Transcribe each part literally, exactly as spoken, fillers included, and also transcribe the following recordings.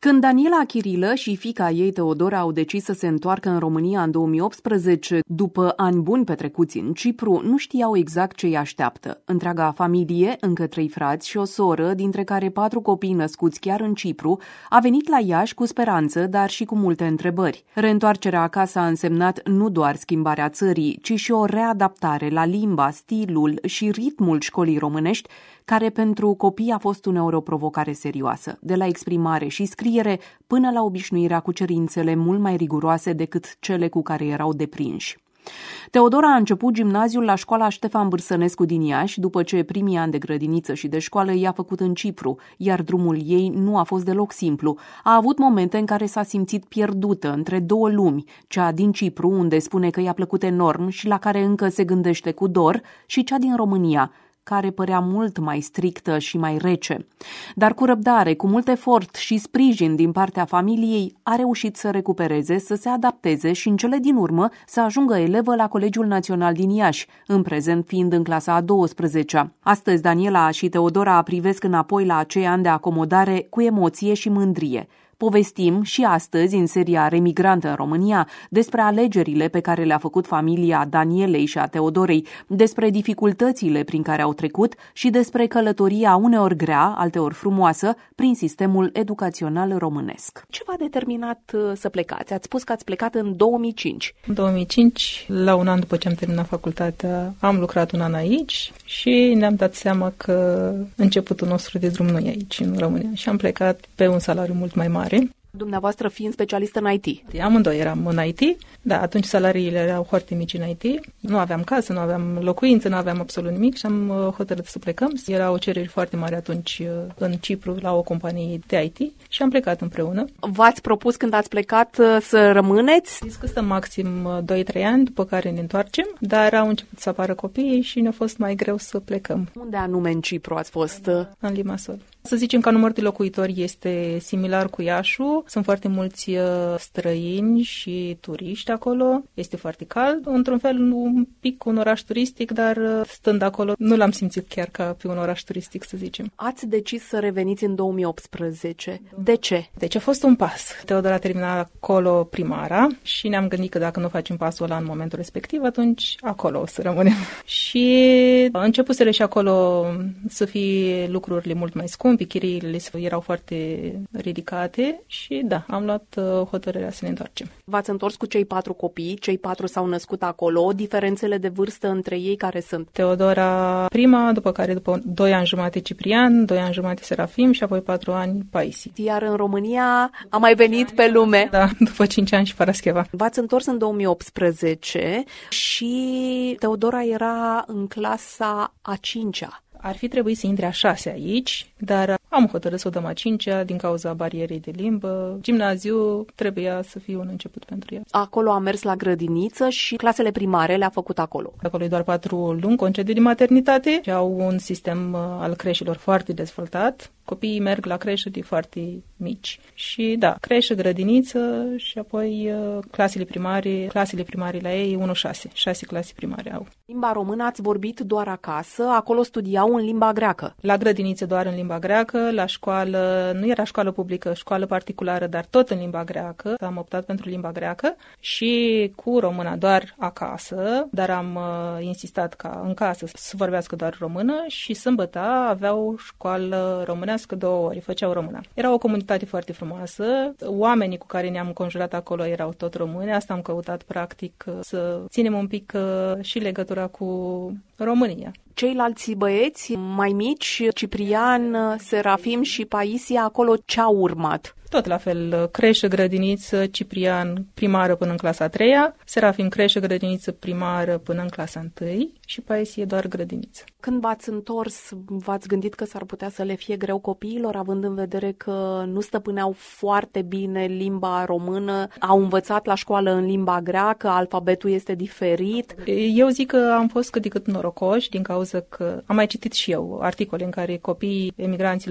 Când Daniela Chirilă și fiica ei Teodora au decis să se întoarcă în România în două mii optsprezece, după ani buni petrecuți în Cipru, nu știau exact ce îi așteaptă. Întreaga familie, încă trei frați și o soră, dintre care patru copii născuți chiar în Cipru, a venit la Iași cu speranță, dar și cu multe întrebări. Reîntoarcerea acasă a însemnat nu doar schimbarea țării, ci și o readaptare la limba, stilul și ritmul școlii românești, care pentru copii a fost uneori o provocare serioasă, de la exprimare și scriere până la obișnuirea cu cerințele mult mai riguroase decât cele cu care erau deprinși. Teodora a început gimnaziul la școala Ștefan Bârsănescu din Iași, după ce primii ani de grădiniță și de școală i-a făcut în Cipru, iar drumul ei nu a fost deloc simplu. A avut momente în care s-a simțit pierdută între două lumi, cea din Cipru, unde spune că i-a plăcut enorm și la care încă se gândește cu dor, și cea din România, care părea mult mai strictă și mai rece. Dar cu răbdare, cu mult efort și sprijin din partea familiei, a reușit să recupereze, să se adapteze și în cele din urmă să ajungă elevă la Colegiul Național din Iași, în prezent fiind în clasa a douăsprezecea. Astăzi Daniela și Teodora privesc înapoi la acei ani de acomodare cu emoție și mândrie. Povestim și astăzi, în seria Remigrantă în România, despre alegerile pe care le-a făcut familia Danielei și a Teodorei, despre dificultățile prin care au trecut și despre călătoria uneori grea, alteori frumoasă, prin sistemul educațional românesc. Ce v-a determinat să plecați? Ați spus că ați plecat în două mii cinci. În două mii cinci, la un an după ce am terminat facultatea, am lucrat un an aici și ne-am dat seama că începutul nostru de drum nu e aici, în România. Și am plecat pe un salariu mult mai mare. Dumneavoastră fiind specialistă în I T. Amândoi eram în I T, da, atunci salariile erau foarte mici în I T, nu aveam casă, nu aveam locuință, nu aveam absolut nimic și am hotărât să plecăm. Era o cerere foarte mare atunci în Cipru la o companie de I T și am plecat împreună. V-ați propus când ați plecat să rămâneți? Zis că stăm maxim doi trei ani, după care ne întoarcem, dar au început să apară copiii și ne-a fost mai greu să plecăm. Unde anume în Cipru ați fost? În Limassol. Să zicem că numărul de locuitori este similar cu Iașul. Sunt foarte mulți străini și turiști acolo. Este foarte cald. Într-un fel, un pic un oraș turistic, dar stând acolo, nu l-am simțit chiar ca pe un oraș turistic, să zicem. Ați decis să reveniți în două mii optsprezece. De ce? Deci a fost un pas. Teodora a terminat acolo primara și ne-am gândit că dacă nu facem pasul ăla în momentul respectiv, atunci acolo o să rămânem. Și a începuseră și acolo să fie lucrurile mult mai scumpe. Chiriile erau foarte ridicate și da, am luat uh, hotărârea să ne întoarcem. V-ați întors cu cei patru copii, cei patru s-au născut acolo, diferențele de vârstă între ei care sunt? Teodora prima, după care după doi ani jumate Ciprian, doi ani jumate Serafim și apoi patru ani Paisi. Iar în România a mai venit pe lume. Da, după cinci ani și Parascheva. V-ați întors în două mii optsprezece și Teodora era în clasa a cincea. Ar fi trebuit să intre a șasea aici, dar am hotărât să o dăm a cincea din cauza barierei de limbă. Gimnaziu trebuia să fie un început pentru ea. Acolo a mers la grădiniță și clasele primare le-a făcut acolo. Acolo e doar patru luni concediu de maternitate și au un sistem al creșelor foarte dezvoltat. Copiii merg la creșă de foarte mici. Și da, creșă, grădiniță și apoi clasele primare, clasele primare la ei unu șase, șase clase primare au. Limba română ați vorbit doar acasă, acolo studiau în limba greacă. La grădiniță doar în limba greacă, la școală, nu era școală publică, școală particulară, dar tot în limba greacă. Am optat pentru limba greacă și cu româna doar acasă, dar am uh, insistat ca în casă să vorbească doar română și sâmbătă aveau școală românească două ori, făceau româna. Era o comunitate foarte frumoasă, oamenii cu care ne-am conjurat acolo erau tot români, asta am căutat practic să ținem un pic uh, și legătura cu România. Ceilalți băieți mai mici, Ciprian, Serafim și Paisia, acolo ce-au urmat? Tot la fel, creșă, grădiniță, Ciprian primară până în clasa a treia, Serafim creșă, grădiniță primară până în clasa întâi și Paisie doar grădiniță. Când v-ați întors, v-ați gândit că s-ar putea să le fie greu copiilor, având în vedere că nu stăpâneau foarte bine limba română, au învățat la școală în limba greacă, alfabetul este diferit? Eu zic că am fost cât de cât norocoși din cauza că am mai citit și eu articole în care copiii emigranților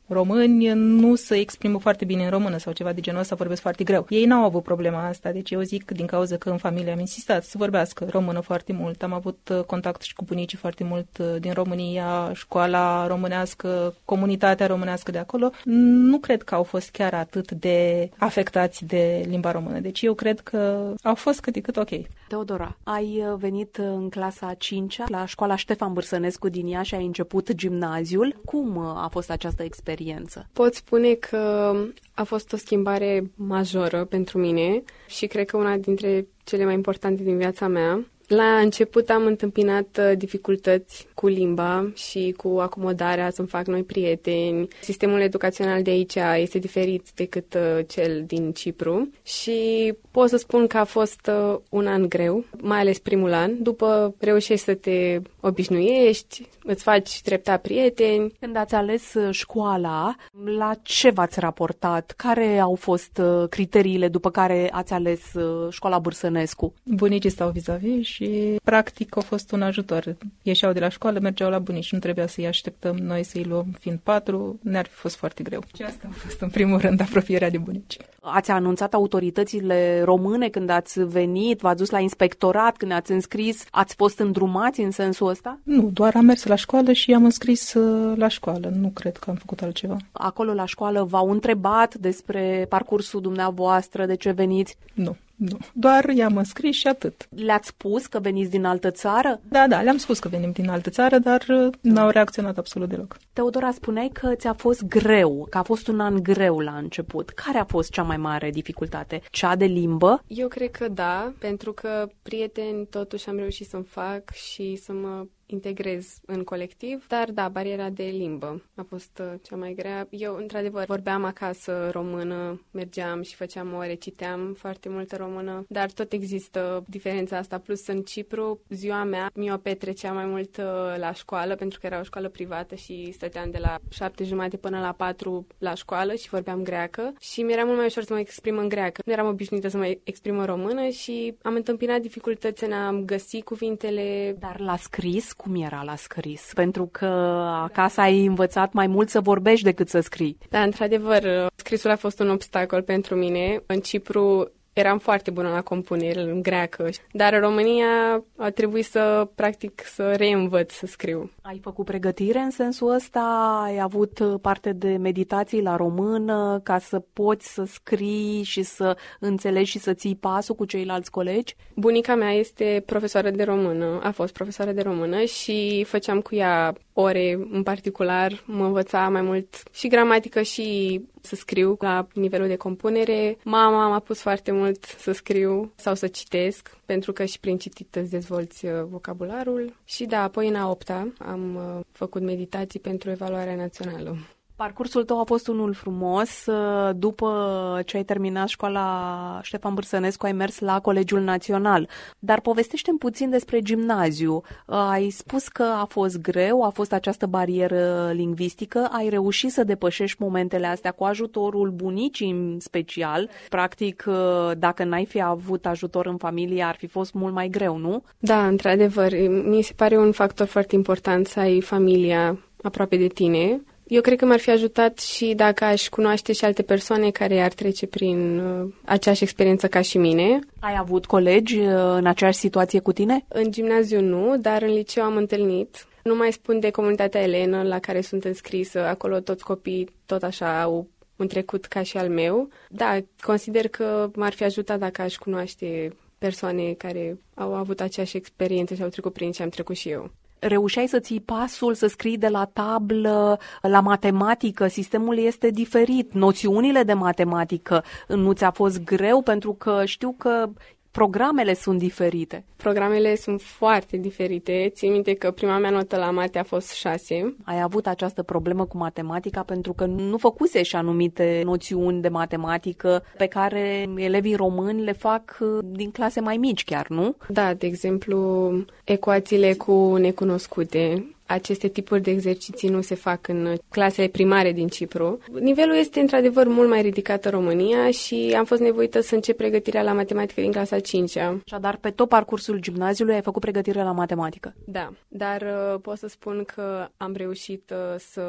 români nu se exprimă foarte bine în română sau ceva de genul ăsta, vorbesc foarte greu. Ei n-au avut problema asta, deci eu zic din cauza că în familie am insistat să vorbească română foarte mult. Am avut contact și cu bunicii foarte mult din România, școala românească, comunitatea românească de acolo. Nu cred că au fost chiar atât de afectați de limba română. Deci eu cred că au fost cât de cât ok. Teodora, ai venit în clasa a cincea la școala Ștefan Bârsănescu din Iași și ai început gimnaziul. Cum a fost această experiență? Pot spune că a fost o schimbare majoră pentru mine și cred că una dintre cele mai importante din viața mea. La început am întâmpinat dificultăți cu limba și cu acomodarea, să-mi fac noi prieteni. Sistemul educațional de aici este diferit decât cel din Cipru și pot să spun că a fost un an greu, mai ales primul an. După reușești să te obișnuiești, îți faci treptat prieteni. Când ați ales școala, la ce v-ați raportat? Care au fost criteriile după care ați ales școala Bârsănescu? Bunicii stau vis-a-vis și practic a fost un ajutor. Ieșeau de la școală, mergeau la bunici, nu trebuia să-i așteptăm noi să-i luăm fiind patru, ne-ar fi fost foarte greu. Și asta a fost în primul rând apropierea de bunici. Ați anunțat autoritățile române când ați venit, v-ați dus la inspectorat, când ați înscris, ați fost îndrumați în sensul ăsta? Nu, doar am mers la școală și am înscris la școală, nu cred că am făcut altceva. Acolo la școală v-au întrebat despre parcursul dumneavoastră, de ce veniți? Nu. Nu, doar i-am înscris și atât. Le-ați spus că veniți din altă țară? Da, da, le-am spus că venim din altă țară, dar n-au reacționat absolut deloc. Teodora, spuneai că ți-a fost greu, că a fost un an greu la început. Care a fost cea mai mare dificultate? Cea de limbă? Eu cred că da, pentru că prieteni totuși am reușit să-mi fac și să mă integrez în colectiv, dar da, bariera de limbă a fost uh, cea mai grea. Eu, într-adevăr, vorbeam acasă română, mergeam și făceam ore, citeam foarte multă română, dar tot există diferența asta, plus în Cipru, ziua mea mi-o petrecea mai mult uh, la școală, pentru că era o școală privată și stăteam de la șapte jumate până la patru la școală și vorbeam greacă și mi-era mult mai ușor să mă exprim în greacă. Nu eram obișnuită să mă exprim în română și am întâmpinat dificultăți în a găsi cuvintele. Dar la scris, cum era la scris? Pentru că acasă ai învățat mai mult să vorbești decât să scrii. Da, într-adevăr, scrisul a fost un obstacol pentru mine. În Cipru eram foarte bună la compunere, în greacă, dar în România a trebuit să, practic, să reînvăț să scriu. Ai făcut pregătire în sensul ăsta? Ai avut parte de meditații la română ca să poți să scrii și să înțelegi și să ții pasul cu ceilalți colegi? Bunica mea este profesoară de română, a fost profesoară de română și făceam cu ea ore în particular, mă învăța mai mult și gramatică și să scriu la nivelul de compunere. Mama m-a pus foarte mult să scriu sau să citesc, pentru că și prin citit îți dezvolți vocabularul. Și da, apoi în a opta am făcut meditații pentru evaluarea națională. Parcursul tău a fost unul frumos. După ce ai terminat școala Ștefan Bârsănescu, ai mers la Colegiul Național. Dar povestește-mi puțin despre gimnaziu. Ai spus că a fost greu, a fost această barieră lingvistică. Ai reușit să depășești momentele astea cu ajutorul bunicii în special. Practic, dacă n-ai fi avut ajutor în familie, ar fi fost mult mai greu, nu? Da, într-adevăr. Mi se pare un factor foarte important să ai familia aproape de tine. Eu cred că m-ar fi ajutat și dacă aș cunoaște și alte persoane care ar trece prin uh, aceeași experiență ca și mine. Ai avut colegi uh, în aceeași situație cu tine? În gimnaziu nu, dar în liceu am întâlnit. Nu mai spun de comunitatea elenă la care sunt înscrisă. Acolo toți copiii tot așa au un trecut ca și al meu. Da, consider că m-ar fi ajutat dacă aș cunoaște persoane care au avut aceeași experiență și au trecut prin ce am trecut și eu. Reușeai să ții pasul, să scrii de la tablă, la matematică, sistemul este diferit, noțiunile de matematică nu ți-a fost greu pentru că știu că programele sunt diferite. Programele sunt foarte diferite. Țin minte că prima mea notă la mate a fost șase. Ai avut această problemă cu matematica pentru că nu făcuse și anumite noțiuni de matematică pe care elevii români le fac din clase mai mici chiar, nu? Da, de exemplu, ecuațiile cu necunoscute. Aceste tipuri de exerciții nu se fac în clasele primare din Cipru. Nivelul este într-adevăr mult mai ridicat în România și am fost nevoită să încep pregătirea la matematică din clasa a cincea. Așadar, pe tot parcursul gimnaziului ai făcut pregătire la matematică? Da, dar uh, pot să spun că am reușit uh, să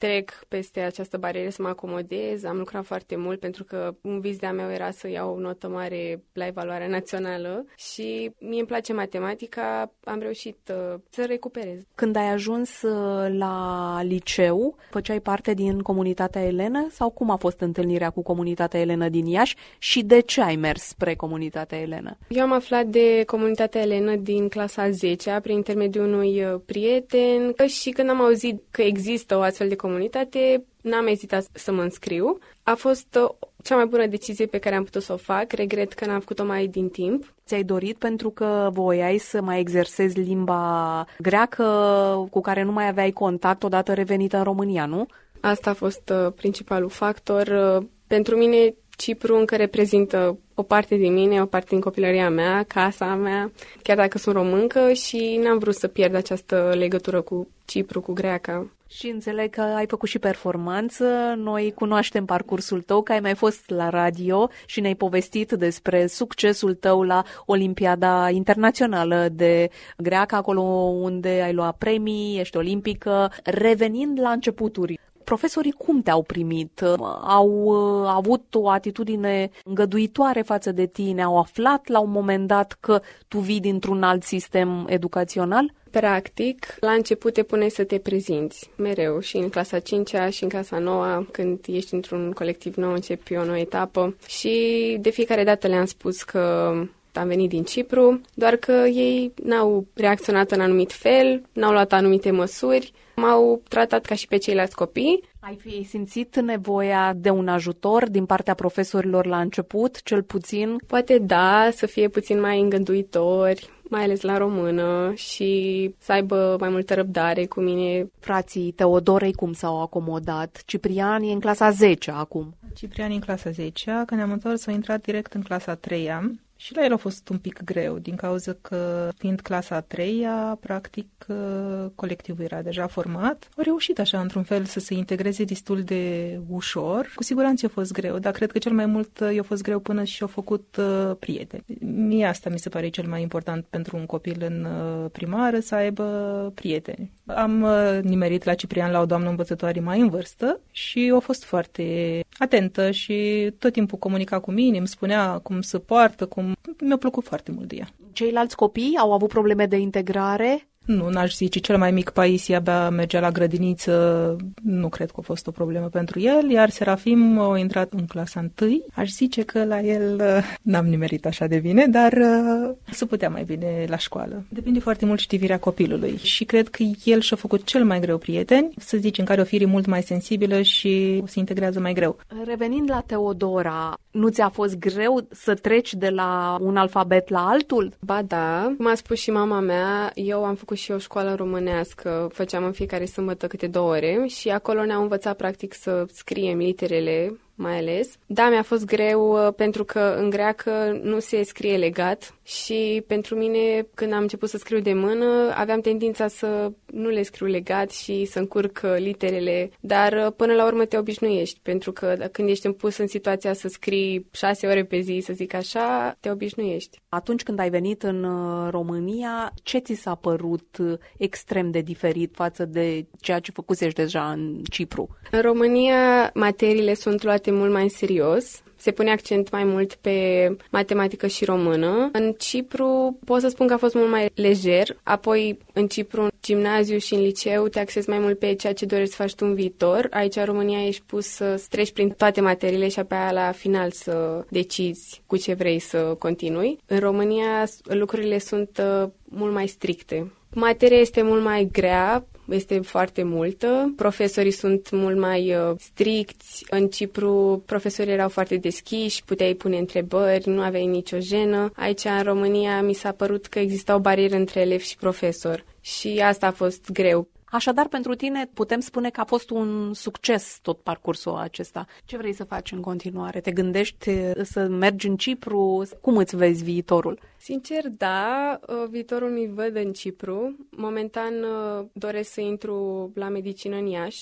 trec peste această barieră, să mă acomodez. Am lucrat foarte mult pentru că un vis de-a meu era să iau o notă mare la evaluarea națională și mie îmi place matematica, am reușit uh, să recuperez. Când ai ajuns uh, la liceu, făceai parte din comunitatea Elenă sau cum a fost întâlnirea cu comunitatea Elenă din Iași și de ce ai mers spre comunitatea Elenă? Eu am aflat de comunitatea Elenă din clasa a zecea prin intermediul unui prieten și când am auzit că există o astfel de comunitate, n-am ezitat să mă înscriu. A fost cea mai bună decizie pe care am putut să o fac. Regret că n-am făcut-o mai din timp. Ți-ai dorit pentru că voiai să mai exersezi limba greacă cu care nu mai aveai contact odată revenită în România, nu? Asta a fost uh, principalul factor. Uh, pentru mine, Cipru încă reprezintă o parte din mine, o parte din copilăria mea, casa mea, chiar dacă sunt româncă și n-am vrut să pierd această legătură cu Cipru, cu greaca. Și înțeleg că ai făcut și performanță. Noi cunoaștem parcursul tău, că ai mai fost la radio și ne-ai povestit despre succesul tău la Olimpiada Internațională de Greacă, acolo unde ai luat premii, ești olimpică. Revenind la începuturi, profesorii cum te-au primit? Au uh, avut o atitudine îngăduitoare față de tine? Au aflat la un moment dat că tu vii dintr-un alt sistem educațional? Practic, la început te pune să te prezinți mereu și în clasa a cincea și în clasa a noua, când ești într-un colectiv nou, începi o nouă etapă și de fiecare dată le-am spus că am venit din Cipru, doar că ei n-au reacționat în anumit fel, n-au luat anumite măsuri, m-au tratat ca și pe ceilalți copii. Ai fi simțit nevoia de un ajutor din partea profesorilor la început, cel puțin? Poate da, să fie puțin mai îngăduitori, mai ales la română și să aibă mai multă răbdare cu mine. Frații Teodorei cum s-au acomodat? Ciprian e în clasa a zecea acum. Ciprian e în clasa a zecea, când ne-am întors, a intrat direct în clasa a treia. Și la el a fost un pic greu, din cauza că, fiind clasa a treia, practic, colectivul era deja format. Au reușit așa, într-un fel, să se integreze destul de ușor. Cu siguranță a fost greu, dar cred că cel mai mult i-a fost greu până și-au făcut uh, prieteni. Mie asta mi se pare cel mai important pentru un copil în uh, primară, să aibă prieteni. Am uh, nimerit la Ciprian la o doamnă învățătoare mai în vârstă și a fost foarte atentă și tot timpul comunica cu mine, îmi spunea cum se poartă, cum... Mi-a plăcut foarte mult de ea. Ceilalți copii au avut probleme de integrare? Nu, n-aș zice. Cel mai mic Paisi abia mergea la grădiniță, nu cred că a fost o problemă pentru el, iar Serafim a intrat în clasa întâi. Aș zice că la el n-am nimerit așa de bine, dar se putea mai bine la școală. Depinde foarte mult știvirea copilului și cred că el și-a făcut cel mai greu prieteni, să zicem, care o fire mult mai sensibilă și se integrează mai greu. Revenind la Teodora, nu ți-a fost greu să treci de la un alfabet la altul? Ba da, m-a spus și mama mea, eu am făcut și o școală românească, făceam în fiecare sâmbătă câte două ore și acolo ne-au învățat practic să scriem literele, mai ales. Da, mi-a fost greu pentru că în greacă nu se scrie legat și pentru mine, când am început să scriu de mână, aveam tendința să nu le scriu legat și să încurc literele, dar până la urmă te obișnuiești, pentru că când ești pus în situația să scrii șase ore pe zi, să zic așa, te obișnuiești. Atunci când ai venit în România, ce ți s-a părut extrem de diferit față de ceea ce făcusești deja în Cipru? În România, materiile sunt luate mult mai în serios. Se pune accent mai mult pe matematică și română. În Cipru pot să spun că a fost mult mai lejer. Apoi, în Cipru, în gimnaziu și în liceu, te axezi mai mult pe ceea ce dorești să faci tu în viitor. Aici, în România, ești pus să treci prin toate materiile și apoi la final să decizi cu ce vrei să continui. În România, lucrurile sunt mult mai stricte. Materia este mult mai grea, este foarte multă. Profesorii sunt mult mai uh, stricți. În Cipru, profesorii erau foarte deschiși, puteai pune întrebări, nu aveai nicio jenă. Aici, în România, mi s-a părut că exista o barieră între elev și profesor și asta a fost greu. Așadar, pentru tine putem spune că a fost un succes tot parcursul acesta. Ce vrei să faci în continuare? Te gândești să mergi în Cipru? Cum îți vezi viitorul? Sincer, da. Viitorul mi văd în Cipru. Momentan doresc să intru la medicină în Iași, să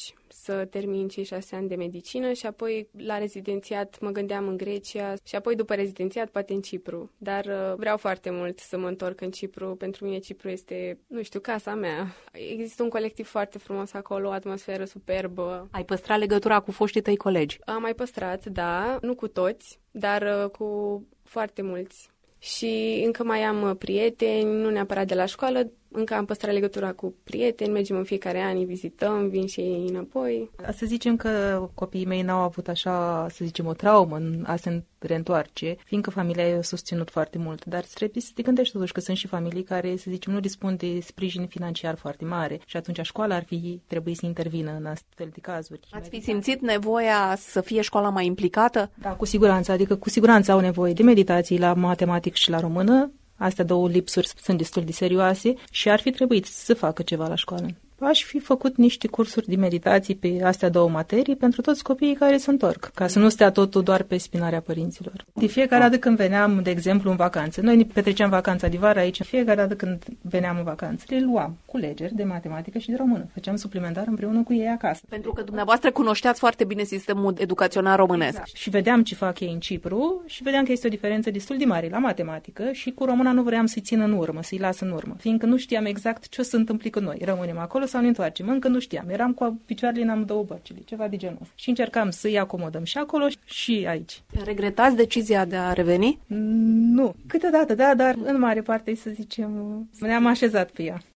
să termin cei șase ani de medicină și apoi la rezidențiat mă gândeam în Grecia și apoi după rezidențiat poate în Cipru. Dar uh, vreau foarte mult să mă întorc în Cipru. Pentru mine Cipru este, nu știu, casa mea. Există un colectiv foarte frumos acolo, o atmosferă superbă. Ai păstrat legătura cu foștii tăi colegi? Am mai păstrat, da, nu cu toți, dar uh, cu foarte mulți. Și încă mai am prieteni, nu neapărat de la școală, încă am păstrat legătura cu prieteni, mergem în fiecare an, îi vizităm, vin și ei înapoi. Să zicem că copiii mei n-au avut așa, să zicem, o traumă în a se reîntoarce, fiindcă familia i-a susținut foarte mult, dar trebuie să te gândești totuși că sunt și familii care, să zicem, nu dispun de sprijin financiar foarte mare și atunci școala ar fi trebuit să intervină în astfel de cazuri. Ați fi simțit nevoia să fie școala mai implicată? Da, cu siguranță, adică cu siguranță au nevoie de meditații la matematică și la română. Astea două lipsuri sunt destul de serioase și ar fi trebuit să facă ceva la școală. Aș fi făcut niște cursuri de meditații pe astea două materii pentru toți copiii care se întorc, ca să nu stea totul doar pe spinarea părinților. De fiecare dată când veneam, de exemplu, în vacanță, noi ne petreceam vacanța de vară aici, fiecare dată când veneam în vacanță, le luam culegeri de matematică și de română. Făceam suplimentar împreună cu ei acasă. Pentru că dumneavoastră cunoșteați foarte bine sistemul educațional românesc. Exact. Și vedeam ce fac ei în Cipru și vedeam că este o diferență destul de mare la matematică și cu româna nu vreau să-i țin în urmă, să-i las în urmă, fiindcă nu știam exact ce o să întâmple cu noi. Rămânem acolo sau ne întoarcem? Încă nu știam. Eram cu picioarele în amândouă bărcile, ceva de genul ăsta. Și încercam să-i acomodăm și acolo și aici. Regretați decizia de a reveni? Nu. Câteodată, da, dar în mare parte, să zicem, ne-am așezat pe ea.